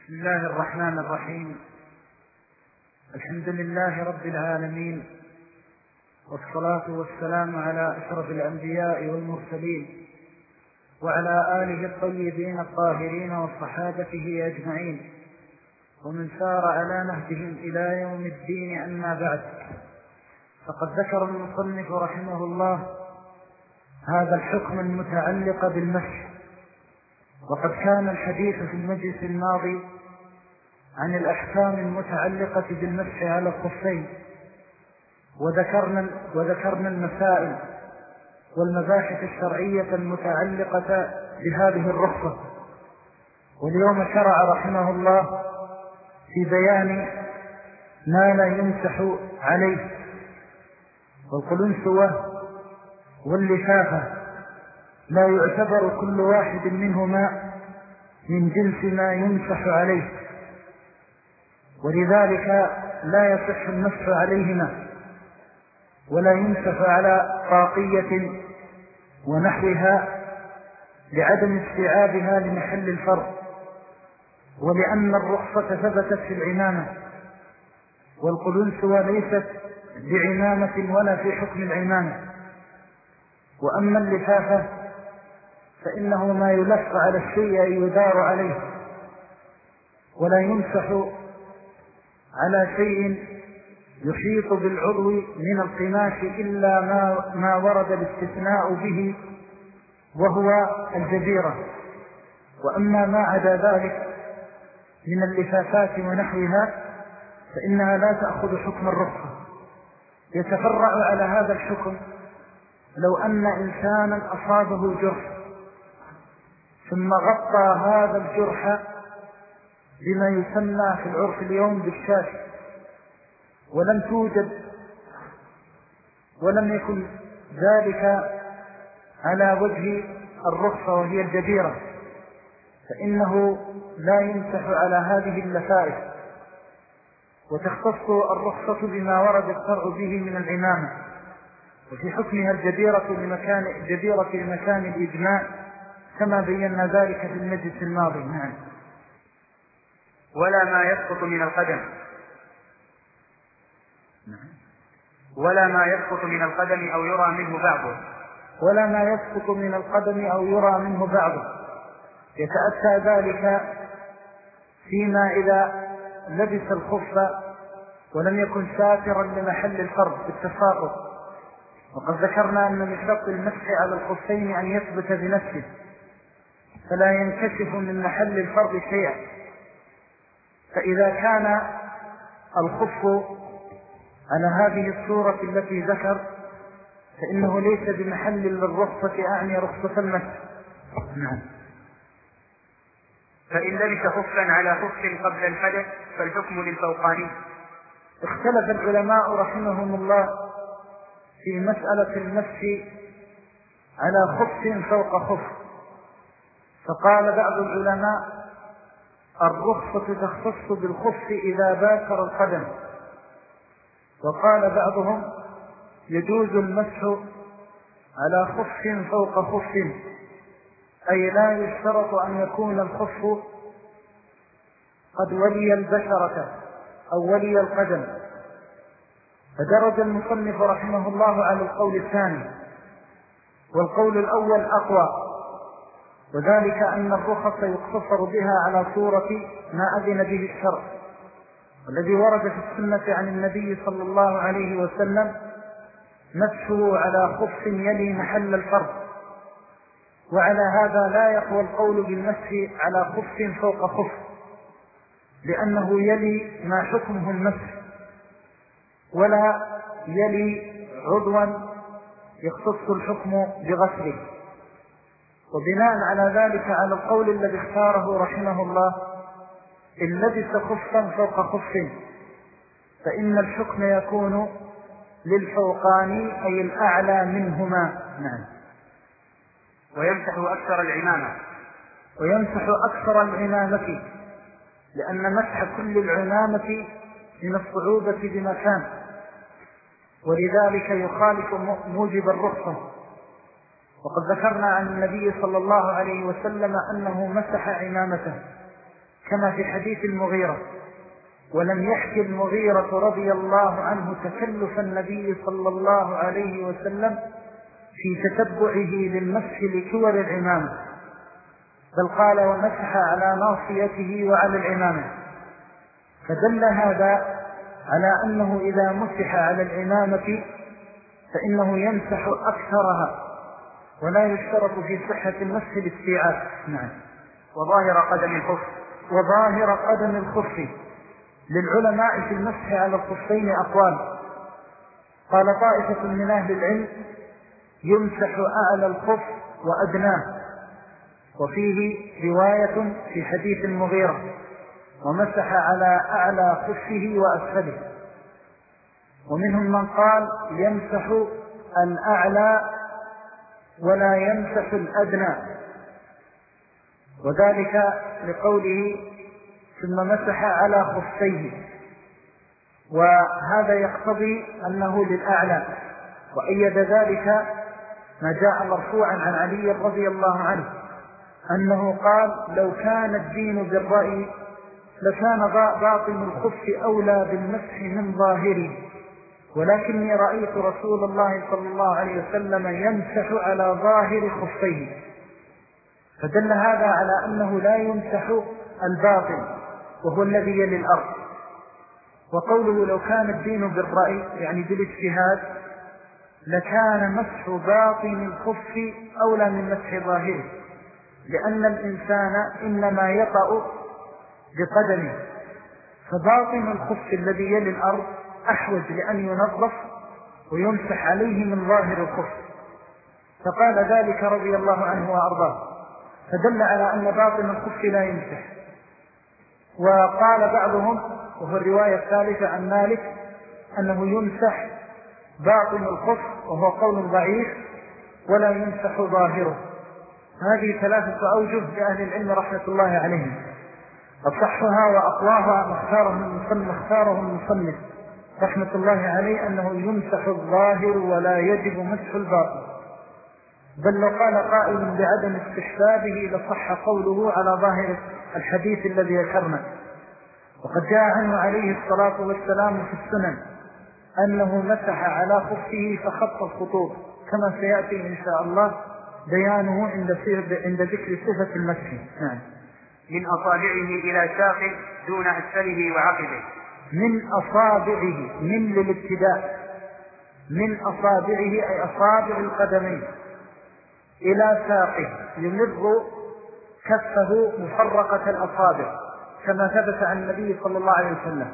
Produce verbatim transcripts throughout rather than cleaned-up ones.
بسم الله الرحمن الرحيم. الحمد لله رب العالمين، والصلاة والسلام على أشرف الأنبياء والمرسلين وعلى آله الطيبين الطاهرين وصحابته أجمعين ومن سار على نهجهم إلى يوم الدين. أما بعد، فقد ذكر المصنف رحمه الله هذا الحكم المتعلق بالمسح، وقد كان الحديث في المجلس الماضي عن الأحكام المتعلقة بالمسح على الخفين، وذكرنا, وذكرنا المسائل والمباحث الشرعية المتعلقة بهذه الرخصة. واليوم شرع رحمه الله في بيان ما لا يمسح عليه، والقلنسوة واللفافة لا يعتبر كل واحد منهما من جنس ما يمسح عليه، ولذلك لا يصح المسح عليهما، ولا يمسح على طاقية ونحوها لعدم استيعابها لمحل الفرض، ولأن الرخصة ثبتت في العمامة، والقلنسوة ليست بعمامة ولا في حكم العمامة. وأما اللفافة فإنه ما يلف على الشيء يدار عليه، ولا يمسح على شيء يحيط بالعضو من القماش إلا ما, ما ورد الاستثناء به وهو الجزيرة. وأما ما عدا ذلك من اللفافات ونحوها فإنها لا تأخذ حكم الرخصة. يتفرع على هذا الحكم لو أن إنسانا أصابه جرح ثم غطى هذا الجرح بما يسمى في العرف اليوم بالشاش، ولم توجد ولم يكن ذلك على وجه الرخصة وهي الجبيرة، فإنه لا يمسح على هذه اللفائف، وتختص الرخصة بما ورد الشرع به من العمامة، وفي حكمها الجبيرة لمكان الجبيرة لمكان الإجماع كما بينا ذلك في المجلس الماضي. نعم. ولا ما يسقط من القدم ولا ما يسقط من القدم أو يرى منه بعضه ولا ما يسقط من القدم أو يرى منه بعضه يتأتى ذلك فيما إذا لبس الخف ولم يكن ساترا لمحل الفرض بالتساقط. وقد ذكرنا أن من شرط المسح على الخفين أن يثبت بنفسه فلا ينكشف من محل الفرض شيئا، فإذا كان الخف على هذه الصورة التي ذكر فإنه ليس بمحل للرخصة، أعني رخصة المسح. نعم. فإن لبس خفا على خف قبل الحدث فالحكم للفوقاني. اختلف العلماء رحمهم الله في مسألة المسح على خف فوق خف، فقال بعض العلماء الرخصة تختص بالخف إذا باكر القدم، وقال بعضهم يجوز المسح على خف فوق خف، أي لا يشترط أن يكون الخف قد ولي البشرة أو ولي القدم. فدرج المصنف رحمه الله على القول الثاني، والقول الأول أقوى، وذلك أن الرخص يقتصر بها على صورة ما أذن به الشرع، والذي ورد في السنة عن النبي صلى الله عليه وسلم مسحه على خف يلي محل الفرض. وعلى هذا لا يقوى القول بالمسح على خف فوق خف، لأنه يلي ما حكمه المسح، ولا يلي عضوا يختص الحكم بغسله. وبناء على ذلك على القول الذي اختاره رحمه الله إن لبس خفا فوق خف فإن الحكم يكون للفوقاني أي الأعلى منهما. نعم. ويمسح أكثر العمامة ويمسح أكثر العمامة لأن مسح كل العمامة من الصعوبة بمكان، ولذلك يخالف موجب الرخصة. وقد ذكرنا عن النبي صلى الله عليه وسلم أنه مسح عمامته كما في حديث المغيرة. ولم يحكي المغيرة رضي الله عنه تكلف النبي صلى الله عليه وسلم في تتبعه للمسح لكور العمامة، بل قال ومسح على ناصيته وعلى العمامة. فدل هذا على أنه إذا مسح على العمامة فإنه يمسح أكثرها، ولا يشترط في صحة المسح الاستيعاب. نعم. وظاهر قدم الخف وظاهر قدم الخف للعلماء في المسح على الخفين أقوال. قال طائفة من أهل العلم يمسح أعلى الخف وأدناه، وفيه رواية في حديث المغيرة ومسح على أعلى خفه وأسفله. ومنهم من قال يمسح الأعلى ولا يمسح الأدنى، وذلك لقوله ثم مسح على خفيه، وهذا يقتضي أنه للأعلى. وأيد ذلك ما جاء مرفوعا عن علي رضي الله عنه أنه قال لو كان الدين بالرأي لكان باطن الخف أولى بالمسح من ظاهره، ولكني رأيت رسول الله صلى الله عليه وسلم يمسح على ظاهر خفيه، فدل هذا على أنه لا يمسح الباطن وهو الذي يلي الأرض. وقوله لو كان الدين بالرأي يعني بالاجتهاد لكان مسح باطن الخف أولى من مسح ظاهره، لأن الإنسان إنما يطأ بقدمه، فباطن الخف الذي يلي الأرض أحوج لأن ينظف ويمسح عليه من ظاهر الخف، فقال ذلك رضي الله عنه وأرضاه، فدل على أن باطن الخف لا يمسح. وقال بعضهم وهو الرواية الثالثة عن مالك أنه يمسح باطن الخف، وهو قول ضعيف، ولا يمسح ظاهره. هذه ثلاثة أوجه لأهل العلم رحمة الله عليهم، أصحها وأقواها مختاره المصنف رحمة الله عليه أنه يمسح الظاهر ولا يجب مسح الباطن، بل لو قال قائل بعدم استحبابه لصح قوله على ظاهر الحديث الذي ذكرنا. وقد جاء عنه عليه الصلاة والسلام في السنن أنه مسح على خفه فخط الخطوط، كما سيأتي إن شاء الله بيانه عند ذكر صفة المسح. نعم. من أصابعه إلى ساق دون أسفله وعقبه. من أصابعه، من للابتداء، من أصابعه أي أصابع القدمين إلى ساقه، يمر كفه مفرقة الأصابع كما ثبت عن النبي صلى الله عليه وسلم.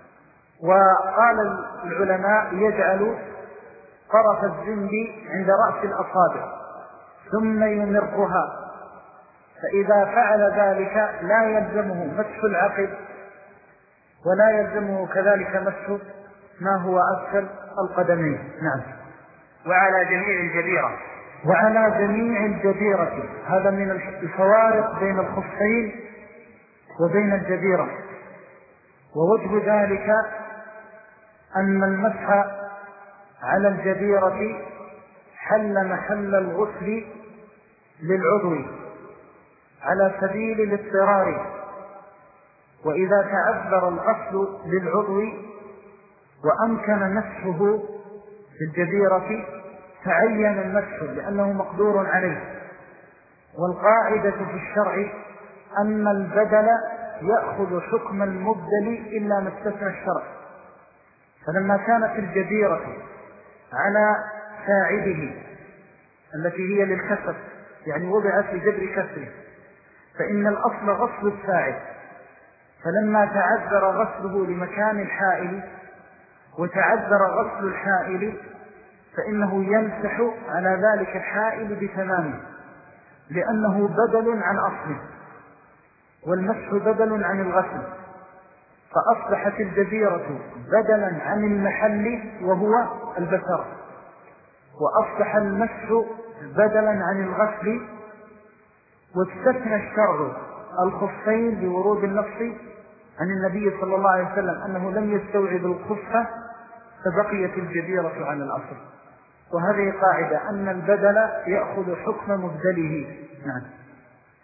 وقال العلماء يجعل طرف الزند عند رأس الأصابع ثم يمرها، فإذا فعل ذلك لا يلزمه مسح العقب ولا يلزمه كذلك مسح ما هو أسفل القدمين. نعم. وعلى جميع الجبيرة. وعلى جميع الجبيرة، هذا من الفوارق بين الخفين وبين الجبيرة. ووجه ذلك أن المسح على الجبيرة حل محل الغسل للعضو على سبيل الاضطرار، وإذا تعذر الغسل للعضو وأمكن مسحه بالجبيرة تعين المسح لأنه مقدور عليه. والقاعدة في الشرع أن البدل يأخذ حكم المبدل إلا ما استثنى الشرع، فلما كانت الجبيرة على ساعده التي هي للكسر يعني وضعت لجبر كسره، فإن الأصل غسل الساعد، فلما تعذر غسله لمكان الحائل وتعذر غسل الحائل فإنه يمسح على ذلك الحائل بتمامه، لأنه بدل عن أصله، والمسح بدل عن الغسل، فأصبحت الجبيرة بدلا عن المحل وهو البشرة، وأصبح المسح بدلا عن الغسل. واستثنى الشرع الخفين بورود النص عن النبي صلى الله عليه وسلم أنه لم يستوعب الخفة فبقيت الجبيرة عن الأصل. وهذه قاعدة أن البدل يأخذ حكم مبدله. نعم.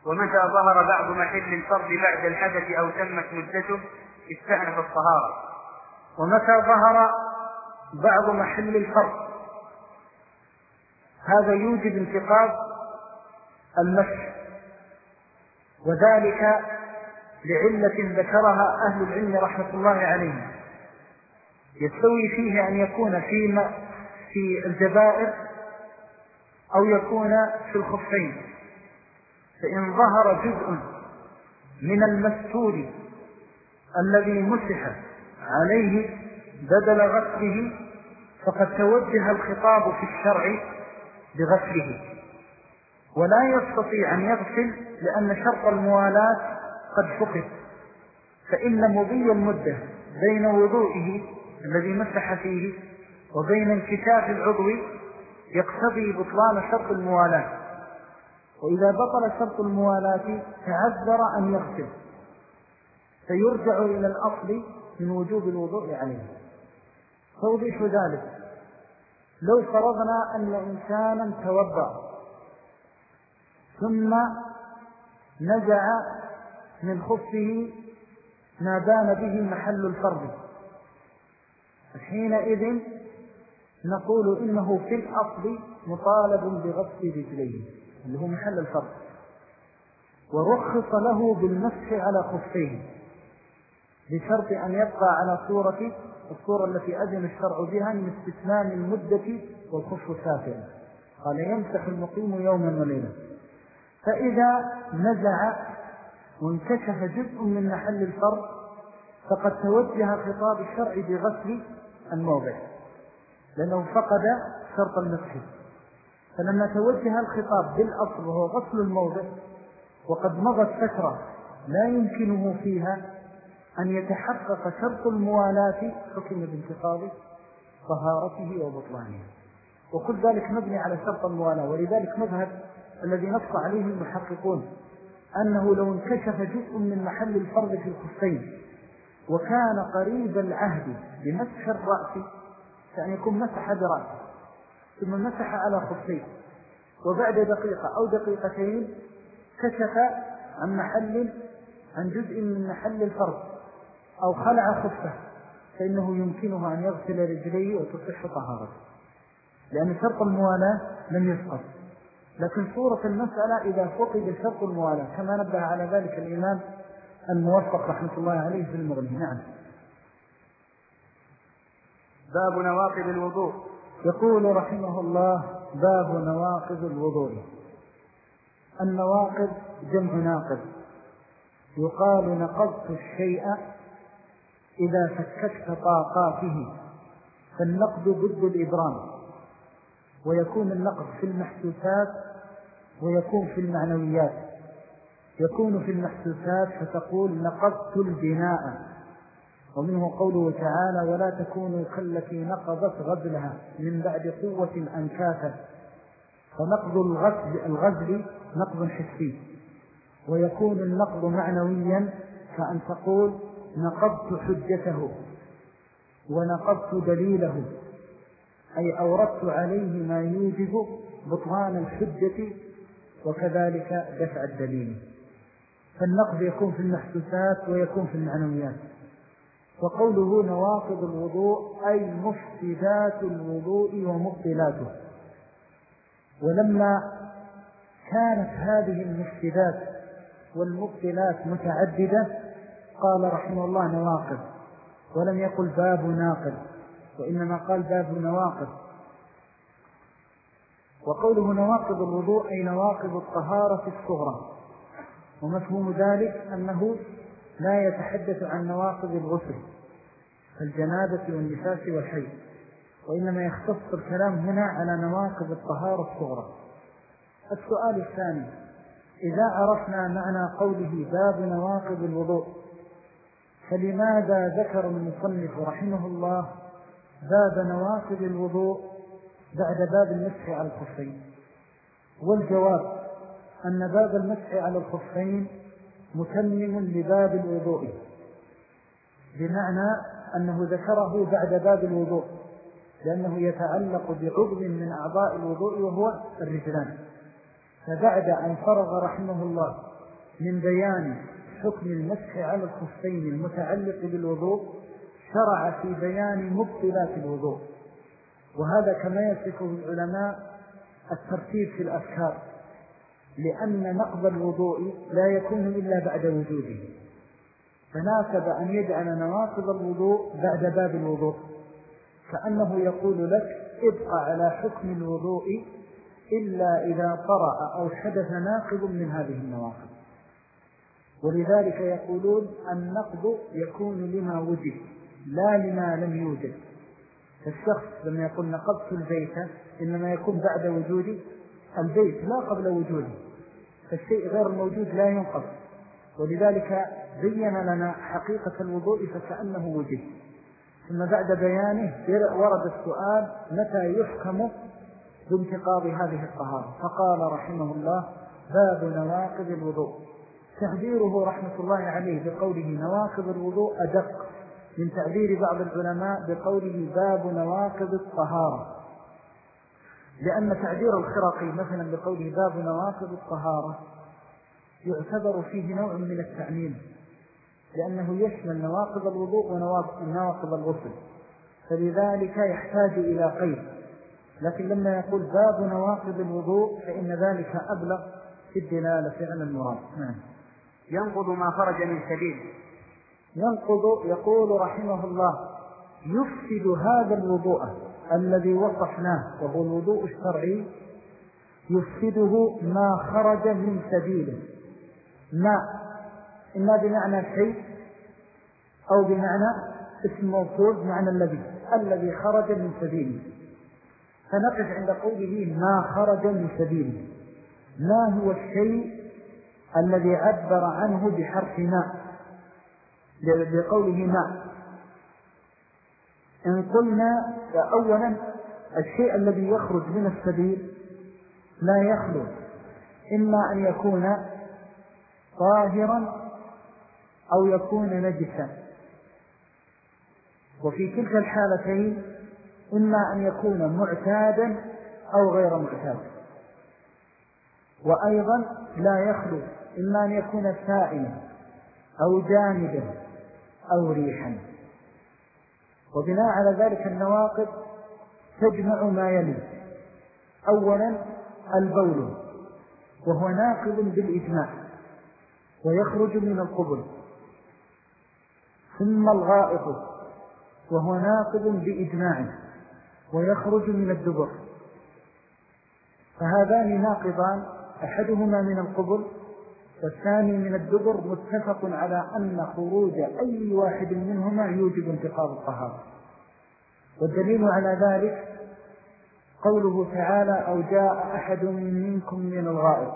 ومتى ظهر بعض محل الفرض بعد الحدث أو تمت مدته استأنف الطهارة. ومتى ظهر بعض محل الفرض هذا يوجب انتقاض المسح، وذلك لعلة ذكرها أهل العلم رحمة الله عليهم. يستوي فيه أن يكون في في الجبائر أو يكون في الخفين. فإن ظهر جزء من المستور الذي مسح عليه بدل غسله فقد توجه الخطاب في الشرع بغسله، ولا يستطيع أن يغسل لأن شرط الموالاة قد فقد، فإن مضي المدة بين وضوئه الذي مسح فيه وبين انكشاف العضو يقتضي بطلان شرط الموالاة. وإذا بطل شرط الموالاة تعذر أن يغسل فيرجع إلى الأصل من وجوب الوضوء عليه. توضيح ذلك: لو فرضنا أن إنسانا توضأ ثم نزع من خفه ما بان به محل الفرض، حينئذ نقول إنه في الأصل مطالب بغسل رجليه اللي هو محل الفرض، ورخص له بالمسح على خفيه بشرط أن يبقى على صورة الصورة التي أذن الشرع بها من استثناء المدة والخف سافرا. قال: يمسح المقيم يوما وليلة. فإذا نزع وانكشف جزء من محل الفرض فقد توجه خطاب الشرع بغسل الموضع لأنه فقد شرط المسح. فلما توجه الخطاب بالأصل وهو غسل الموضع وقد مضت فترة لا يمكنه فيها أن يتحقق شرط الموالاة حكم بانتقاض طهارته وبطلانها، وكل ذلك مبني على شرط الموالاة. ولذلك مذهب الذي نص عليه المحققون أنه لو انكشف جزء من محل الفرض في الخفين وكان قريب العهد بمسح الرأس، يعني يكون مسح برأسه ثم مسح على خفيه وبعد دقيقة أو دقيقتين كشف عن محل عن جزء من محل الفرض أو خلع خفه، فإنه يمكنه أن يغسل رجليه وتصح طهارته، لأن شرط الموالاة لم يسقط. لكن صورة المسألة إذا فقد شرط الموالاة كما نبه على ذلك الإمام الموفق رحمة الله عليه في المغني. نعم. باب نواقض الوضوء. يقول رحمه الله: باب نواقض الوضوء. النواقض جمع ناقض، يقال نقضت الشيء إذا فككت طاقاته، فالنقض ضد الإبرام، ويكون النقض في المحسوسات ويكون في المعنويات. يكون في المحسوسات فتقول نقضت البناء، ومنه قوله تعالى: ولا تكونوا كالتي نقضت غزلها من بعد قوة أنكاثا. فنقض الغزل, الغزل نقض حسي. ويكون النقض معنويا كأن تقول نقضت حجته ونقضت دليله، أي أوردت عليه ما يوجب بطلان الحجة وكذلك دفع الدليل. فالنقض يكون في المحسوسات ويكون في المعنويات. وقوله نواقض الوضوء أي مفسدات الوضوء ومبطلاته. ولما كانت هذه المفسدات والمبطلات متعددة قال رحمه الله نواقض، ولم يقل باب ناقض، وإنما قال باب نواقض. وقوله نواقض الوضوء أي نواقض الطهارة الصغرى، ومفهوم ذلك أنه لا يتحدث عن نواقض الغسل كالجنابة والنفاس والحيض، وإنما يختص الكلام هنا على نواقض الطهارة الصغرى. السؤال الثاني: إذا عرفنا معنى قوله باب نواقض الوضوء فلماذا ذكر المصنف رحمه الله باب نواقض الوضوء بعد باب المسح على الخفين؟ والجواب أن باب المسح على الخفين متمم لباب الوضوء، بمعنى أنه ذكره بعد باب الوضوء لأنه يتعلق بعضو من أعضاء الوضوء وهو الرجلان. فبعد أن فرغ رحمه الله من بيان حكم المسح على الخفين المتعلق بالوضوء شرع في بيان مبطلات الوضوء، وهذا كما يصفه العلماء الترتيب في الأفكار، لأن نقض الوضوء لا يكون إلا بعد وجوده، فناسب أن يجعل نواقض الوضوء بعد باب الوضوء، كأنه يقول لك ابقى على حكم الوضوء إلا إذا طرأ أو حدث ناقض من هذه النواقض. ولذلك يقولون النقض يكون لما وجد لا لما لم يوجد. فالشخص لما يقول نقضت البيت إنما يكون بعد وجود البيت لا قبل وجوده، فالشيء غير الموجود لا ينقض. ولذلك بين لنا حقيقة الوضوء فكأنه وجد، ثم بعد بيانه ورد السؤال متى يحكم بانتقاض هذه الطهارة، فقال رحمه الله باب نواقض الوضوء. تحذيره رحمة الله عليه بقوله نواقض الوضوء أدق من تعبير بعض العلماء بقوله باب نواقض الطهارة، لأن تعبير الخرقي مثلا بقوله باب نواقض الطهارة يعتبر فيه نوع من التعميم، لأنه يشمل نواقض الوضوء ونواقض الغسل، فلذلك يحتاج إلى قيد. لكن لما يقول باب نواقض الوضوء فإن ذلك أبلغ في الدلالة على المراد. نعم. ينقض ما خرج من سبيل. ينقض يقول رحمه الله يفسد هذا الوضوء الذي وصفناه وهو الوضوء الشرعي، يفسده ما خرج من سبيله. ما إما بمعنى شيء أو بمعنى اسم موصول بمعنى الذي الذي خرج من سبيله. فنقف عند قوله ما خرج من سبيله. ما هو الشيء الذي عبر عنه بحرف ما بقوله ما؟ إن قلنا أولا الشيء الذي يخرج من السبيل لا يخلو إما أن يكون طاهرا أو يكون نجسا، وفي تلك الحالتين إما أن يكون معتادا أو غير معتاد. وأيضا لا يخلو إما أن يكون سائلا أو جامدا أو ريحا. وبناء على ذلك النواقض تجمع ما يلي. أولا البول وهو ناقض بالإجماع ويخرج من القبل، ثم الغائط وهو ناقض بإجماع ويخرج من الدبر. فهذان ناقضان، أحدهما من القبل والثاني من الدبر، متفق على أن خروج أي واحد منهما يوجب انتقاض الطهارة. والدليل على ذلك قوله تعالى أو جاء أحد منكم من الغائط،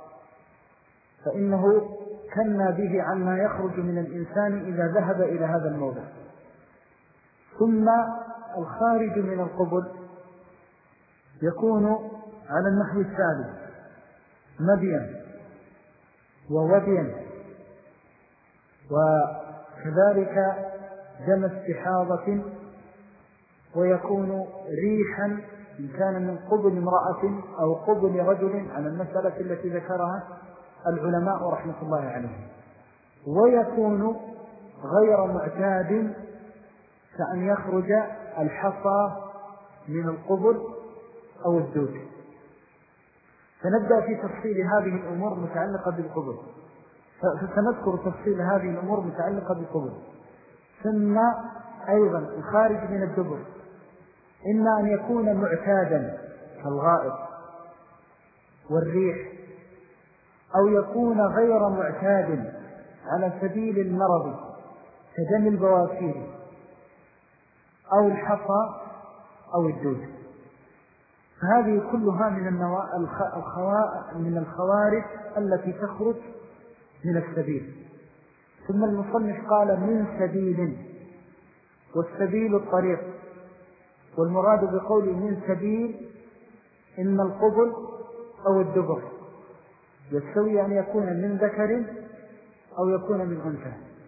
فإنه كنا به عما يخرج من الإنسان إذا ذهب إلى هذا الموضع. ثم الخارج من القبل يكون على النحو التالي: مديا ووديا، وكذلك دم استحاضة، ويكون ريحا إن كان من قبل امرأة أو قبل رجل على المسألة التي ذكرها العلماء رحمة الله عليهم، ويكون غير معتاد كأن يخرج الحصى من القبل أو الدود. فنبدأ في تفصيل هذه الأمور متعلقة بالقبل، فسنذكر تفصيل هذه الأمور متعلقة بالقبل. ثم أيضا الخارج من الدبر إما أن يكون معتادا كالغائط والريح، أو يكون غير معتاد على سبيل المرض كدم البواسير أو الحصى أو الدود. فهذه كلها من من الخوارج التي تخرج من السبيل. ثم المصنف قال من سبيل، والسبيل الطريق، والمراد بقول من سبيل إن القبل أو الدبر يستوي أن يكون من ذكر أو يكون من أنثى.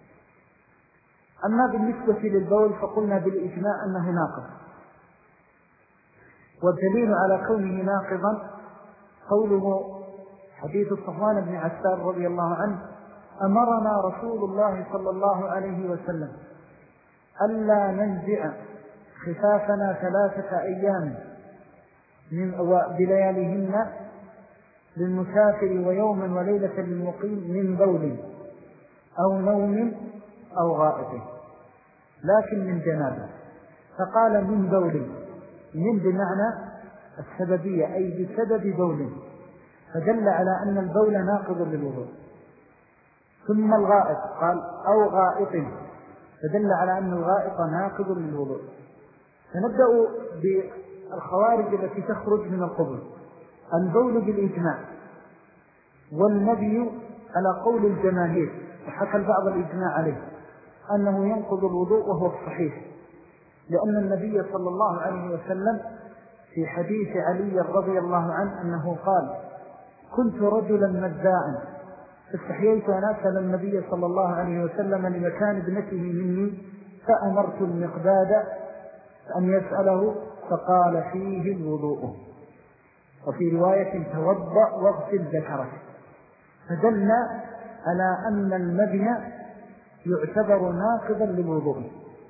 أما بالنسبة للبول فقلنا بالإجماع أنه ناقض، والدليل على كونه ناقضا قوله حديث صفوان بن عسال رضي الله عنه: أمرنا رسول الله صلى الله عليه وسلم ألا ننزع خفافنا ثلاثة أيام من بلياليهن للمسافر ويوما وليلة للمقيم من بول أو نوم أو غائط، لكن من جنابه. فقال: من بول، من بمعنى السببية، أي بسبب بول، فدل على أن البول ناقض للوضوء. ثم الغائط قال: أو غائط، فدل على أن الغائط ناقض للوضوء. فنبدأ بالخوارج التي تخرج من القبور. البول بالإجماع، والنبي على قول الجماهير، وحكى البعض الإجماع عليه أنه ينقض الوضوء وهو الصحيح، لأن النبي صلى الله عليه وسلم في حديث علي رضي الله عنه أنه قال: كنت رجلا مذاعا فاستحييت أن أسأل النبي صلى الله عليه وسلم لمكان ابنته مني، فأمرت المقداد أن يسأله فقال: فيه الوضوء. وفي رواية: توضأ واغسل ذكرك. فدل على أن المذي يعتبر ناقضا للوضوء.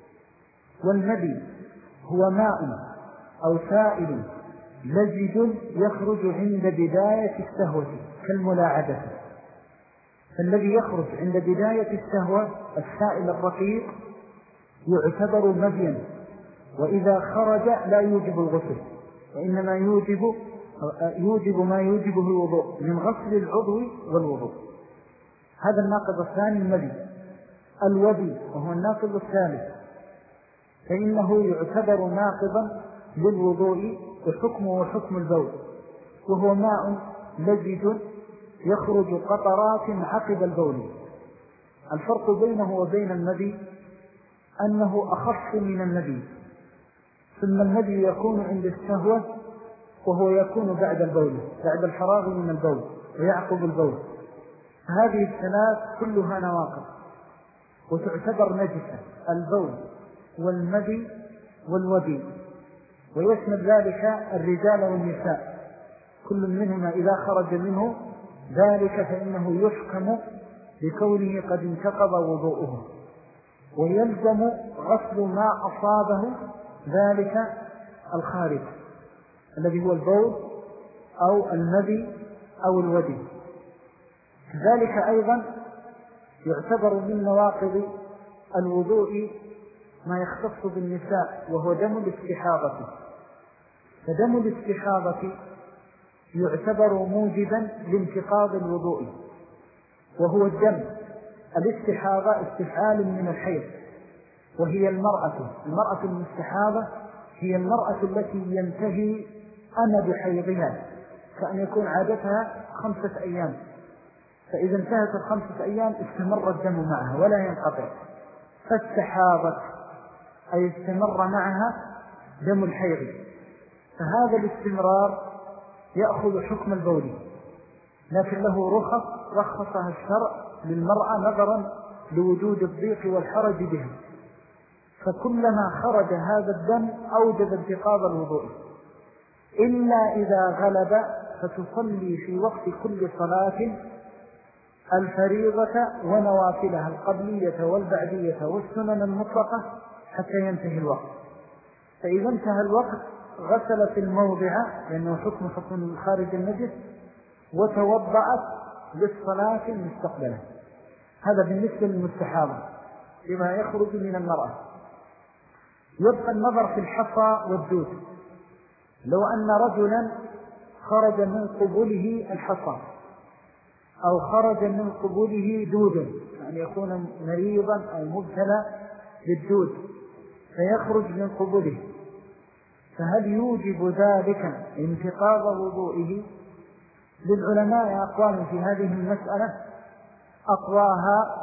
والمذي هو ماء أو سائل لزج يخرج عند بداية السهوة كالملاعبة. فالذي يخرج عند بداية السهوة السائل الرقيق يعتبر مذيا، وإذا خرج لا يوجب الغسل، وإنما يوجب يوجب ما يوجبه الوضوء من غسل العضو والوضوء. هذا الناقض الثاني المذي. الودي وهو الناقض الثالث، فإنه يعتبر ناقضا للوضوء وحكمه وحكم البول، وهو ماء لزج يخرج قطرات عقب البول. الفرق بينه وبين المذي أنه أخف من المذي. ثم المذي يكون عند السهوة، وهو يكون بعد البول، بعد الفراغ من البول ويعقب البول. هذه الثلاث كلها نواقض وتعتبر نجسة: البول والمذي والودي، ويشمل ذلك الرجال والنساء، كل منهما إذا خرج منه ذلك فإنه يحكم بكونه قد انتقض وضوءه، ويلزم غسل ما أصابه ذلك الخارج الذي هو البول أو المذي أو الودي. ذلك أيضا يعتبر من نواقض الوضوء ما يختص بالنساء، وهو دم الاستحاضة. فدم الاستحاضة يعتبر موجبا لانتقاض الوضوء، وهو الدم الاستحاضة استفعال من الحيض، وهي المرأة المرأة المستحاضة هي المرأة التي ينتهي أمد حيضها، كأن يكون عادتها خمسة أيام، فإذا انتهت الخمسة أيام استمر الدم معها ولا ينقطع، فاستحاضت أي استمر معها دم الحيض. فهذا الاستمرار يأخذ حكم البول، لكن له رخص رخصها الشرع للمرأة نظرا لوجود الضيق والحرج بها. فكلما خرج هذا الدم أوجب انتقاض الوضوء، إلا إذا غلب فتصلي في وقت كل صلاة الفريضة ونوافلها القبلية والبعدية والسنن المطلقة حتى ينتهي الوقت. فإذا انتهى الوقت غسلت الموضع لأنه حكم حكم خارج النجس، وتوضأت للصلاة المستقبلة. هذا بالنسبة للمستحاضة لما يخرج من المرأة. يبقى النظر في الحصى والدود. لو أن رجلا خرج من قبوله الحصى أو خرج من قبوله دود، يعني يكون مريضا أو مبتلى بالدود فيخرج من قبوله، فهل يوجب ذلك انتقاض وضوئه؟ للعلماء أقوال في هذه المسألة، أقواها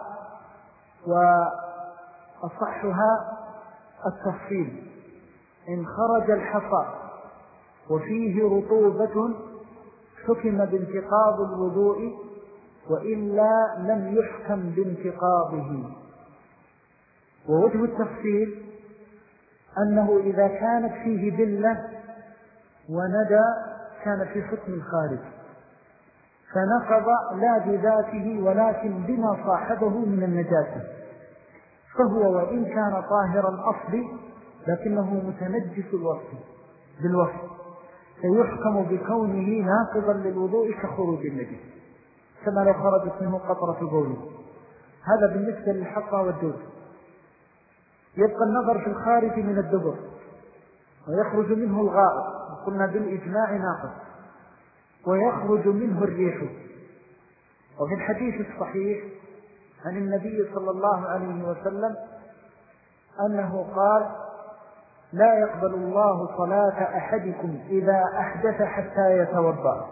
وأصحها التفصيل. إن خرج الحصى وفيه رطوبة حكم بانتقاض الوضوء، وإلا لم يحكم بانتقاضه. ووجه التفصيل أنه إذا كانت فيه بلة وندى كان في حكم الخارج، فنقض لا بذاته ولكن بما صاحبه من النجاسة، فهو وإن كان طاهر الأصل لكنه متنجس الوصف بالوصف، فيحكم بكونه ناقضا للوضوء كخروج النجس كما لو خرجت منه قطرة بول. هذا بالنسبة للحقة والدود. يبقى النظر في الخارج من الدبر ويخرج منه الغائط، وقلنا بالإجماع ناقض، ويخرج منه الريح. وفي الحديث الصحيح عن النبي صلى الله عليه وسلم أنه قال: لا يقبل الله صلاة أحدكم إذا أحدث حتى يتوضأ.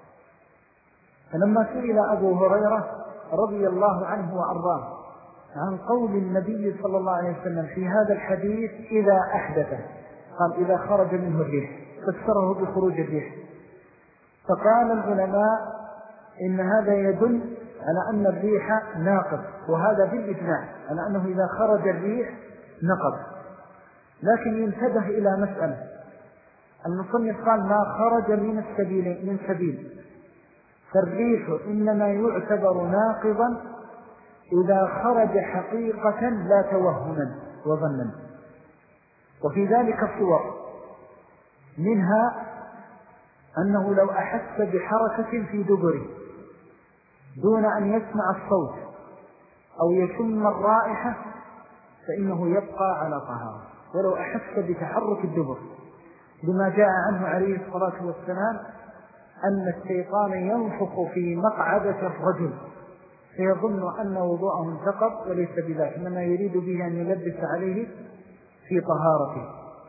فلما سئل أبو هريرة رضي الله عنه وأرضاه عن قول النبي صلى الله عليه وسلم في هذا الحديث إذا أحدث، قال إذا خرج منه الريح، فسره بخروج الريح. فقال العلماء إن هذا يدل على أن الريح ناقض، وهذا بالإجماع على أنه إذا خرج الريح نقض. لكن ينتبه إلى مسألة، المصنف قال ما خرج من السبيل من سبيل، فالريح إنما يعتبر ناقضا إذا خرج حقيقة لا توهما وظنا. وفي ذلك صور، منها أنه لو أحس بحركة في دبره دون أن يسمع الصوت أو يشم الرائحة فإنه يبقى على طهارة، ولو أحس بتحرك الدبر، لما جاء عنه عليه الصلاة والسلام أن الشيطان ينفخ في مقعدة الرجل فيظن أن وضوءه انتقض، وليس بذلك، إنما يريد به أن يلبس عليه في طهارته.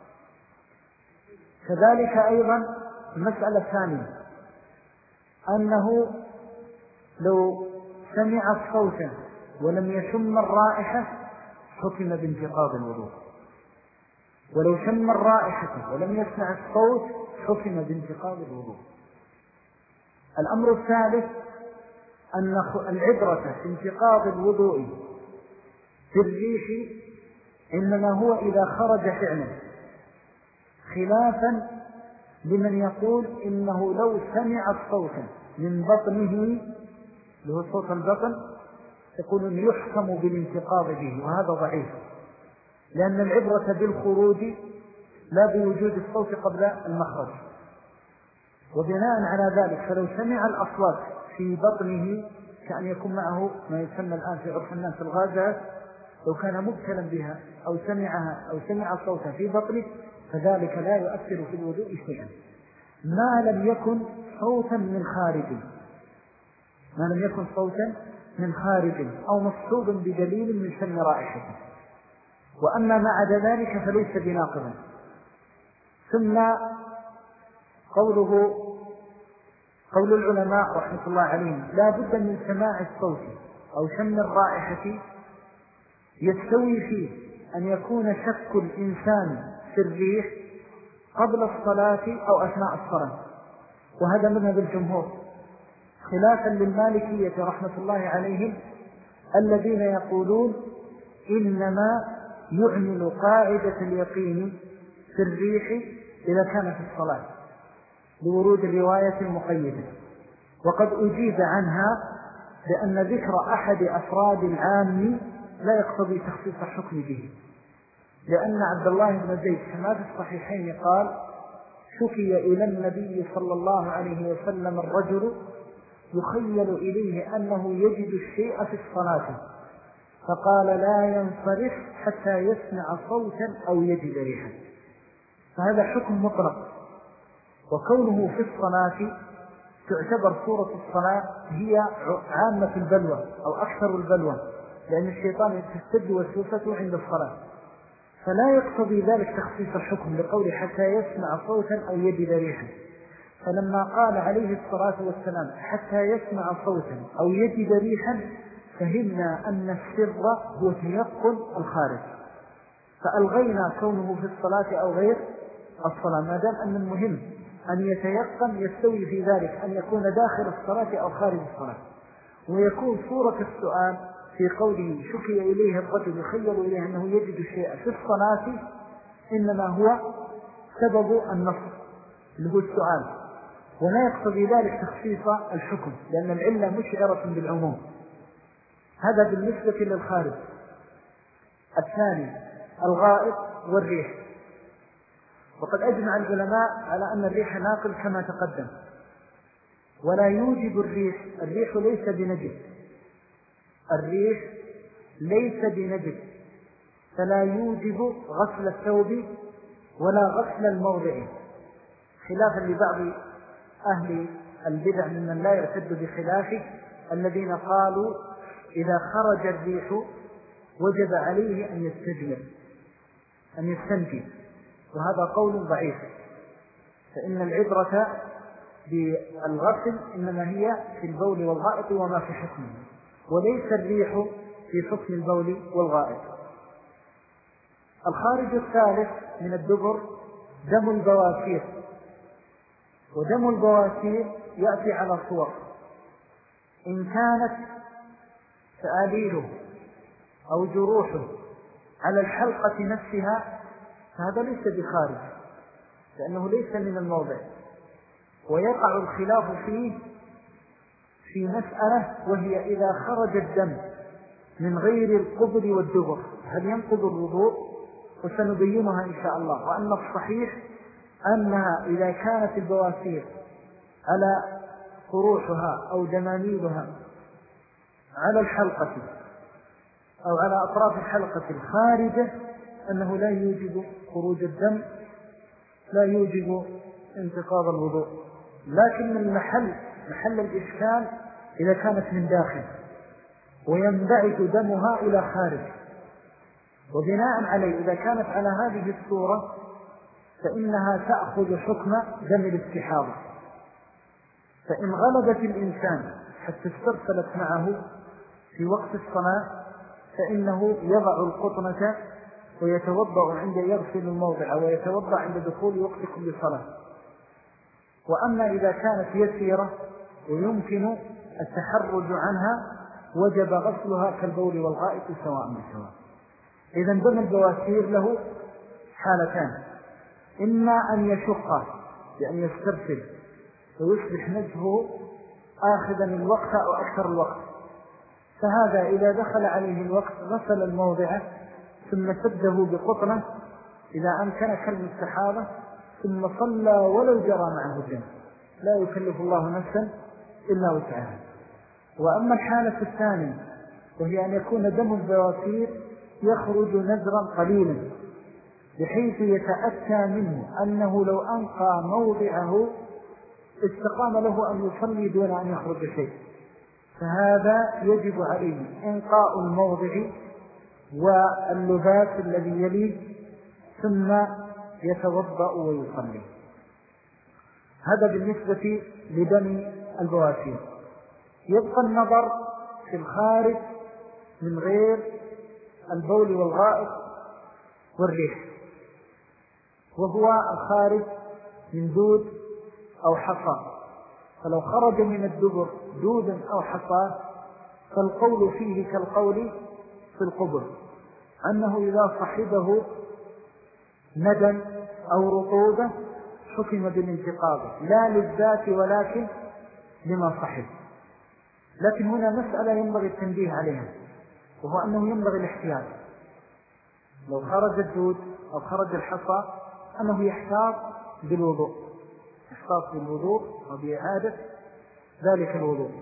كذلك أيضا المسألة الثانية أنه لو سمع صوتا ولم يشم الرائحة حكم بانتقاض الوضوء، ولو شم الرائحة ولم يسمع الصوت حكم بانتقاض الوضوء. الأمر الثالث أن العبرة في انتقاض الوضوء في الريح إنما هو إذا خرج فعلا، خلافا لمن يقول إنه لو سمع الصوت من بطنه له صوت البطن يقول إن يحكم بالانتقاض به، وهذا ضعيف، لأن العبرة بالخروج لا بوجود الصوت قبل المخرج. وبناء على ذلك فلو سمع الأصوات في بطنه كأن يكون معه ما يسمى الآن في عرف الناس الغازات، لو كان مبتلا بها أو سمعها أو سمع صوتا في بطنه فذلك لا يؤثر في الوضوء شيئا، ما لم يكن صوتا من خارج ما لم يكن صوتا من خارج أو مصحوب بدليل من شم رائحته. وأما ما عدا ذلك فليس بناقض. ثم قوله قول العلماء رحمة الله عليهم لا بد من سماع الصوت أو شم الرائحة، يستوي فيه أن يكون شك الإنسان في الريح قبل الصلاة أو أثناء الصلاة، وهذا مذهب الجمهور، خلافا للمالكية رحمة الله عليهم الذين يقولون إنما يعمل قاعدة اليقين في الريح إذا كان في الصلاة لورود الرواية المقيدة. وقد أجيب عنها بأن ذكر أحد أفراد العام لا يقتضي تخصيص الحكم به، لأن عبد الله بن زيد كما في الصحيحين قال شكي إلى النبي صلى الله عليه وسلم الرجل يخيل إليه أنه يجد الشيء في الصلاة، فقال لا ينصرف حتى يسمع صوتا أو يجد ريحا. فهذا حكم مطلق، وكونه في الصلاة تعتبر صورة الصلاة هي عامة البلوى أو أكثر البلوى، لأن الشيطان تستد وسوسته عند الصلاة، فلا يقتضي ذلك تخصيص الحكم لقول حتى يسمع صوتا أو يجد ريحا. فلما قال عليه الصلاة والسلام حتى يسمع صوتا أو يجد ريحا فهمنا أن السر هو تيقن الخارج، فألغينا كونه في الصلاة أو غير الصلاة، ما دام أن المهم أن يتيقن يستوي في ذلك أن يكون داخل الصلاة أو خارج الصلاة. ويكون صورة السؤال في قوله شكي إليه الرجل يخيل إليه أنه يجد الشيء في الصلاة إنما هو سبب النص اللي هو السؤال، ولا يقتضي ذلك تخصيص الحكم، لأن العلة مشعرة بالعموم. هذا بالنسبة للخارج. الثاني الغائط والريح. وقد أجمع العلماء على أن الريح ناقل كما تقدم، ولا يوجب الريح، الريح ليس بنجس، الريح ليس بنجس، فلا يوجب غسل الثوب ولا غسل الموضع، خلافا لبعض أهل البدع ممن لا يرتد بخلافه، الذين قالوا إذا خرج الريح وجب عليه أن يستجمر أن يستنجي، وهذا قول ضعيف، فإن العبرة بالغسل إنما هي في البول والغائط وما في حكمه، وليس الريح في حكم البول والغائط. الخارج الثالث من الدبر دم البواسير. ودم البواسير يأتي على صور، إن كانت تآليله أو جروحه على الحلقة نفسها فهذا ليس بخارج، لأنه ليس من الموضع. ويقع الخلاف فيه في مسألة، وهي إذا خرج الدم من غير القبل والدبر هل ينقض الوضوء؟ وسنبينها إن شاء الله. وأن الصحيح أنها إذا كانت البواسير على قروحها أو دماميلها على الحلقة أو على أطراف الحلقة الخارجة أنه لا يوجب خروج الدم، لا يوجب انتقاض الوضوء. لكن المحل محل الإشكال إذا كانت من داخل وينبعث دمها إلى خارج، وبناء عليه إذا كانت على هذه الصورة فإنها تأخذ حكم دم الاستحاضة. فإن غلبت الإنسان حتى استرسلت معه في وقت الصلاة فإنه يضع القطنة ويتوضأ عند يغسل الموضع ويتوضأ عند دخول وقت كل صلاة. وأما إذا كانت يسيرة ويمكن التحرج عنها وجب غسلها كالبول والغائط سواء بسواء. إذن دم البواسير له حالتان، إما أن يشق بأن يسترسل ويصبح نزفه آخذا الوقت أو أكثر الوقت، فهذا إذا دخل عليه الوقت غسل الموضع ثم سده بقطنة إذا أمكن كالمستحاضة ثم صلى ولو جرى معه الدم، لا يكلف الله نفسا إلا وسعها. وأما الحالة الثانية وهي أن يكون دم البواسير يخرج نزرا قليلا بحيث يتأتى منه أنه لو أنقى موضعه استقام له أن يصلي دون أن يخرج شيء، فهذا يجب عليه إنقاء الموضع واللباس الذي يليه ثم يتوضأ ويصلي. هذا بالنسبة لدم البواسير. يبقى النظر في الخارج من غير البول والغائط والريح، وهو الخارج من دود أو حصى. فلو خرج من الدبر دود أو حصى فالقول فيه كالقول في القبر، أنه إذا صحبه ندم أو رطوبة حكم بالانتقاض لا للذات ولكن لما صحب. لكن هنا مسألة ينبغي التنبيه عليها، وهو أنه ينبغي الاحتياط. لو خرج الدود أو خرج الحصى أنه يحتاط بالوضوء، يحتاط بالوضوء وبإعادة ذلك الوضوء.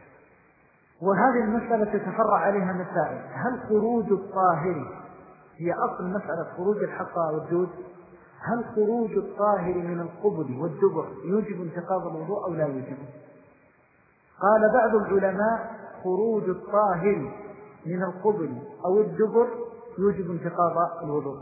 وهذه المسألة تتفرع عليها مسائل. هل خروج الطاهر، هي أصل مسألة خروج الحصى والدود، هل خروج الطاهر من القبل والدبر يوجب انتقاض الوضوء أو لا يوجب؟ قال بعض العلماء خروج الطاهر من القبل أو الدبر يوجب انتقاض الوضوء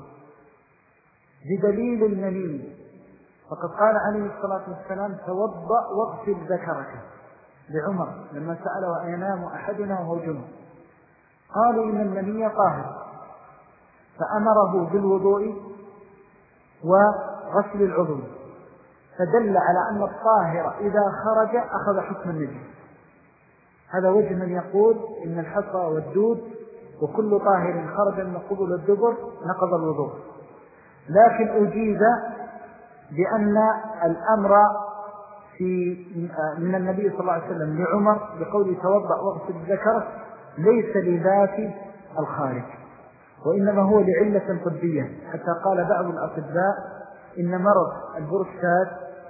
بدليل المني، فقد قال عليه الصلاة والسلام توضأ واغسل ذكرك لعمر لما سأله أينام أحدنا وهو جنب، قالوا إن المني طاهر فأمره بالوضوء وغسل العضو، فدل على أن الطاهر إذا خرج أخذ حكم النجس. هذا وجه من يقول إن الحصى والدود وكل طاهر خرج من القبل والدبر نقض الوضوء. لكن أجيز بأن الأمر في من النبي صلى الله عليه وسلم لعمر بقول توضأ واغسل ذكرك ليس لذات الخارج، وإنما هو لعلة طبية، حتى قال بعض الأطباء إن مرض البروستات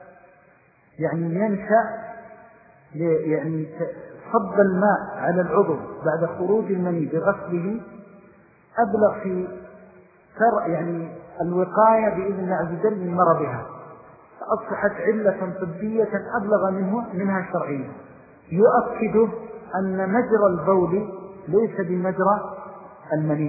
يعني ينشأ يعني صب الماء على العضو بعد خروج المني بغسله أبلغ في يعني الوقاية بإذن الله عز وجل من مرضها، فأصبحت علة طبية أبلغ منه منها شرعية، يؤكد أن مجرى البول ليس بمجرى المني،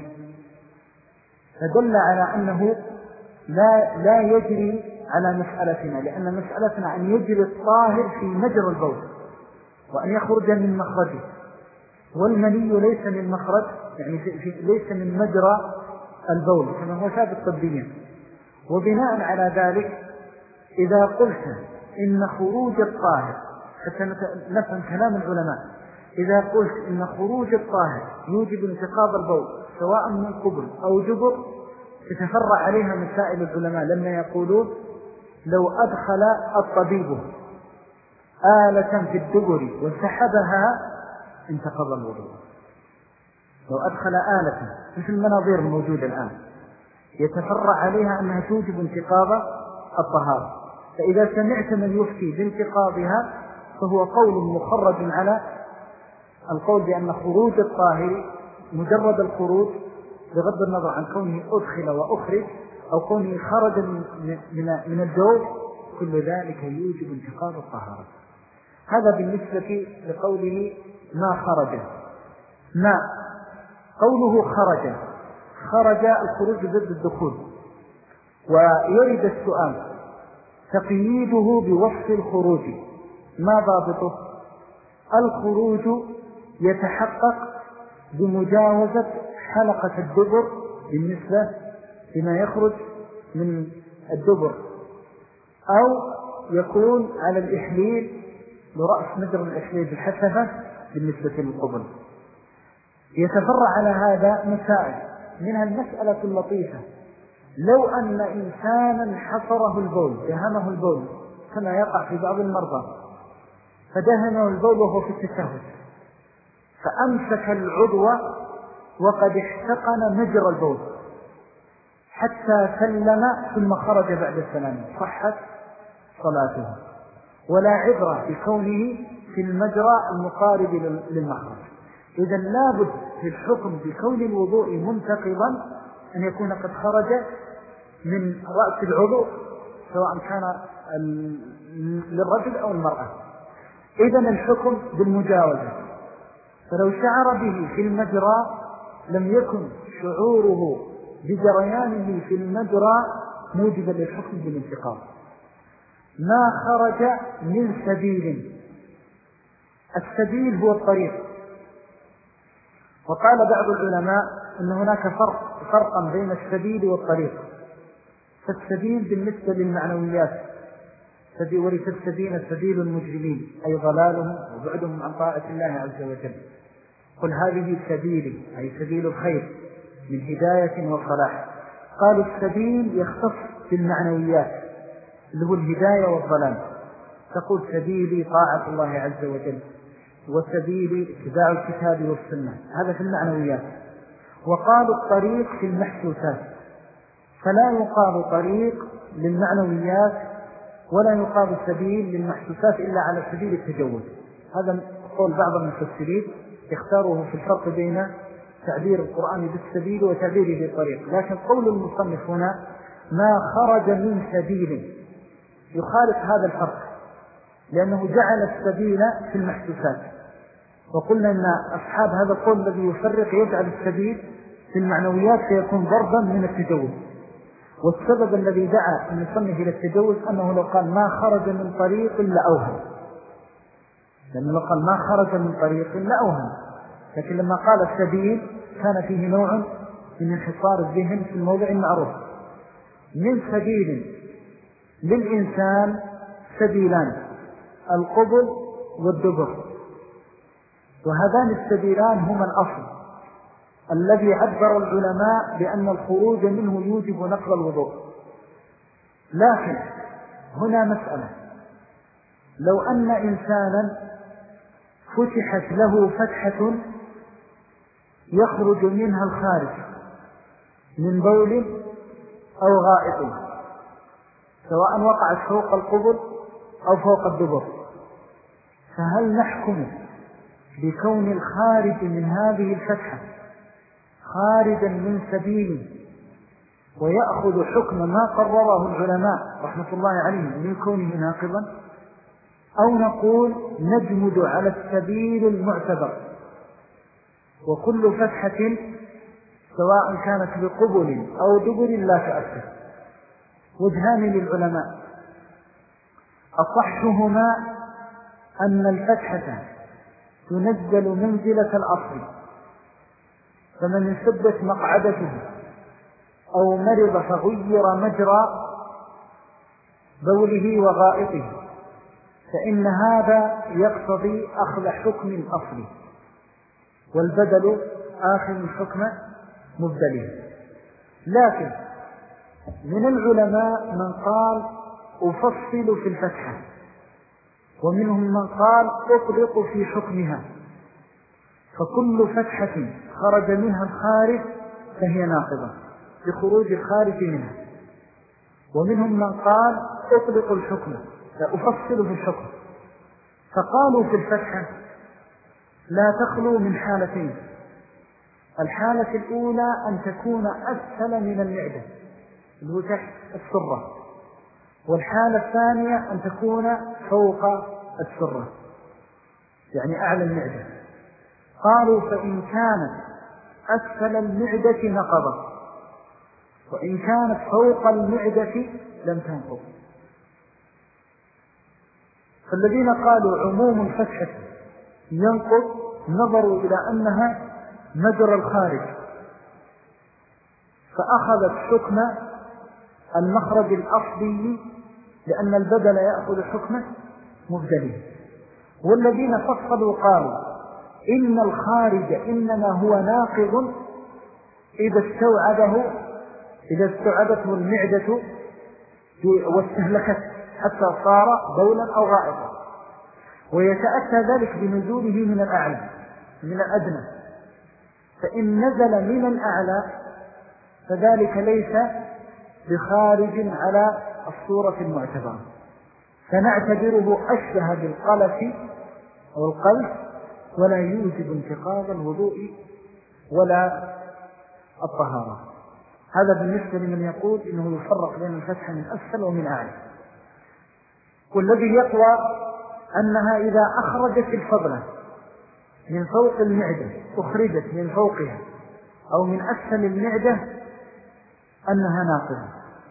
فدل على أنه لا, لا يجري على مسألتنا، لأن مسألتنا أن يجري الطاهر في مجرى البول وأن يخرج من مخرجه، والمني ليس من مخرج يعني في في ليس من مجرى البول كما هو ثابت طبيا. وبناء على ذلك إذا قلت إن خروج الطاهر، حتى نفهم كلام العلماء، إذا قلت إن خروج الطاهر يوجب انتقاض البول سواء من قبل أو جبر، تتفرع عليها مسائل العلماء لما يقولون لو أدخل الطبيب آلة في الدبر وسحبها انتقض الوضوء. لو أدخل آلة مثل المناظير الموجودة الآن يتفرع عليها أنها توجب انتقاض الطهارة، فإذا سمعت من يفتي بانتقاضها فهو قول مخرج على القول بأن خروج الطاهر مجرد الخروج بغض النظر عن كونه أدخل وأخرج أو كونه خرج من من الجوف، كل ذلك يوجب انتقاض الطهارة. هذا بالنسبة لقوله ما خرج. ما قوله خرج، خرج الخروج ضد الدخول، ويرد السؤال تقييده بوصف الخروج ما ضابطه؟ الخروج يتحقق بمجاوزة حلقة الدبر بالنسبة لما يخرج من الدبر، أو يكون على الإحليل لرأس مجرى الإحليل بالحسفة بالنسبة للقبل. يتفرع على هذا مسائل، منها المسألة اللطيفة لو أن إنسانا حصره البول دهمه البول كما يقع في بعض المرضى، فدهمه البول وهو في التشهد فأمسك العضو وقد احتقن مجرى البول حتى سلم ثم خرج بعد السلام، صحت صلاته ولا عبرة بكونه في المجرى المقارب للمخرج. إذا لابد في الحكم بكون الوضوء منتقضا أن يكون قد خرج من رأس العضو سواء كان للرجل أو المرأة. إذا الحكم بالمجاوزة، فلو شعر به في المجرى لم يكن شعوره بجريانه في المجرى موجبا للحكم بالانتقاض. ما خرج من سبيل، السبيل هو الطريق، وقال بعض العلماء أن هناك فرق فرقا بين السبيل والطريق. فالسبيل بالنسبة للمعنويات ورث السبيل سبيل المجرمين أي ضلالهم وبعدهم عن طاعة الله عز وجل. قل هذه سبيلي أي سبيل الخير من هداية وصلاح. قالوا السبيل يختص بالمعنويات اللي هو الهداية والضلال، تقول سبيلي طاعة الله عز وجل وسبيلي اتباع الكتاب والسنة، هذا في المعنويات. وقالوا الطريق في المحسوسات، فلا يقال طريق للمعنويات ولا يقال سبيل للمحسوسات إلا على سبيل التجوز. هذا قول بعض المفسرين يختاره في الفرق بين تعبير القرآن بالسبيل وتعبيره بالطريق، لكن قول المصنف هنا ما خرج من سبيل يخالف هذا الفرق، لأنه جعل السبيل في المحسوسات، وقلنا أن أصحاب هذا القول الذي يفرق يجعل السبيل في المعنويات فيكون ضربا من التجوز. والسبب الذي دعا المصنف إلى التجوز أنه لو قال ما خرج من طريق لأوهم، لأنه لو قال ما خرج من طريق لأوهم، لكن لما قال السبيل كان فيه نوع من انحصار الذهن في الموضع المعروف. من سبيل للإنسان سبيلان، القبل والدبر، وهذان السبيلان هما الأصل الذي عبر العلماء بأن الخروج منه يوجب نقض الوضوء. لكن هنا مسألة، لو أن إنسانا فتحت له فتحة يخرج منها الخارج من بول أو غائط، سواء وقعت فوق القبل أو فوق الدبر، فهل نحكم بكون الخارج من هذه الفتحة خارجا من سبيل ويأخذ حكم ما قرره العلماء رحمة الله عليهم من كونه ناقضا، أو نقول نجمد على السبيل المعتبر وكل فتحة سواء كانت بقبل أو دبر لا تأثر؟ وجهان للعلماء، أصحهما أن الفتحة تنزل منزلة الأصل، فمن انسدت مقعدته أو مرض فغير مجرى بوله وغائطه فإن هذا يقتضي أخذ حكم الأصل، والبدل آخذ حكم مبدله. لكن من العلماء من قال أفصل في الفتحة، ومنهم من قال أطلق في حكمها، فكل فتحة خرج منها الخارج فهي ناقضة بخروج الخارج منها. ومنهم من قال أطلق الحكم لا أفصل في الحكم، فقالوا في الفتحة لا تخلو من حالتين: الحالة الأولى أن تكون أسفل من المعدة اللي هو تحت السرة، والحالة الثانية أن تكون فوق السرة يعني أعلى المعدة. قالوا فإن كانت أسفل المعدة نقضت، وإن كانت فوق المعدة لم تنقض. فالذين قالوا عموم الفتحة ينقض نظروا إلى أنها مجرى الخارج فأخذت حكم المخرج الأصلي لأن البدل يأخذ حكمه مبدله. والذين فصلوا قالوا إن الخارج إنما هو ناقض إذا استوعبه إذا استوعبته المعدة واستهلكت حتى صار بولا أو غائطا، ويتأتى ذلك بنزوله من الأعلى من الأدنى، فإن نزل من الأعلى فذلك ليس بخارج على الصورة المعتبرة، فنعتبره أشبه بالقلف أو القلف ولا يوجب انتقاض الوضوء ولا الطهارة. هذا بالنسبة لمن يقول إنه يفرق بين الفتحة من أسفل ومن أعلى. والذي يقوى أنها إذا أخرجت الفضلة من فوق المعدة أخرجت من فوقها أو من أسفل المعدة أنها ناقضة.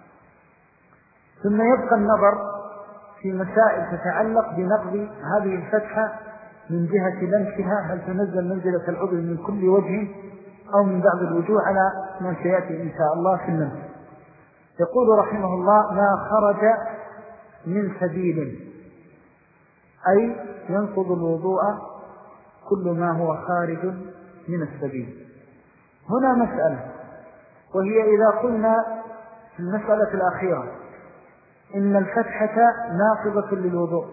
ثم يبقى النظر في مسائل تتعلق بنقض هذه الفتحة من جهة لمسها، هل تنزل منزلة العضو من كل وجه أو من بعض الوجوه على ما سيأتي إن شاء الله في اللمس. يقول رحمه الله: ما خرج من سبيل، أي ينقض الوضوء كل ما هو خارج من السبيل. هنا مسألة، وهي إذا قلنا في المسألة الأخيرة إن الفتحة ناقضة للوضوء،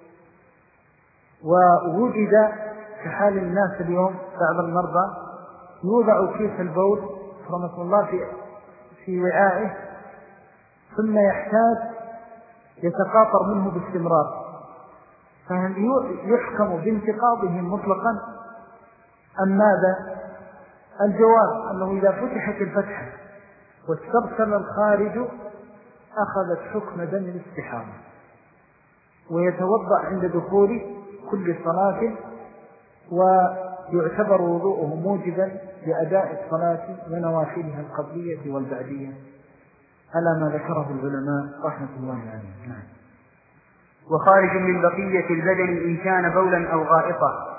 ووجد كحال الناس اليوم بعض المرضى يوضع كيس البول رحمه الله في في وعائه ثم يحتاج يتقاطر منه باستمرار، فهل يحكم بانتقاضه مطلقا أم ماذا؟ الجواب أنه إذا فتحت الفتحة واسترسل الخارج أخذت حكم دم الاستحاضة، ويتوضأ عند دخول كل صلاة، ويعتبر وضوءه موجبا لأداء الصلاة ونوافلها القبلية والبعدية على ما ذكره العلماء رحمة الله عليهم. وخارج من بقية البدن إن كان بولا أو غائطا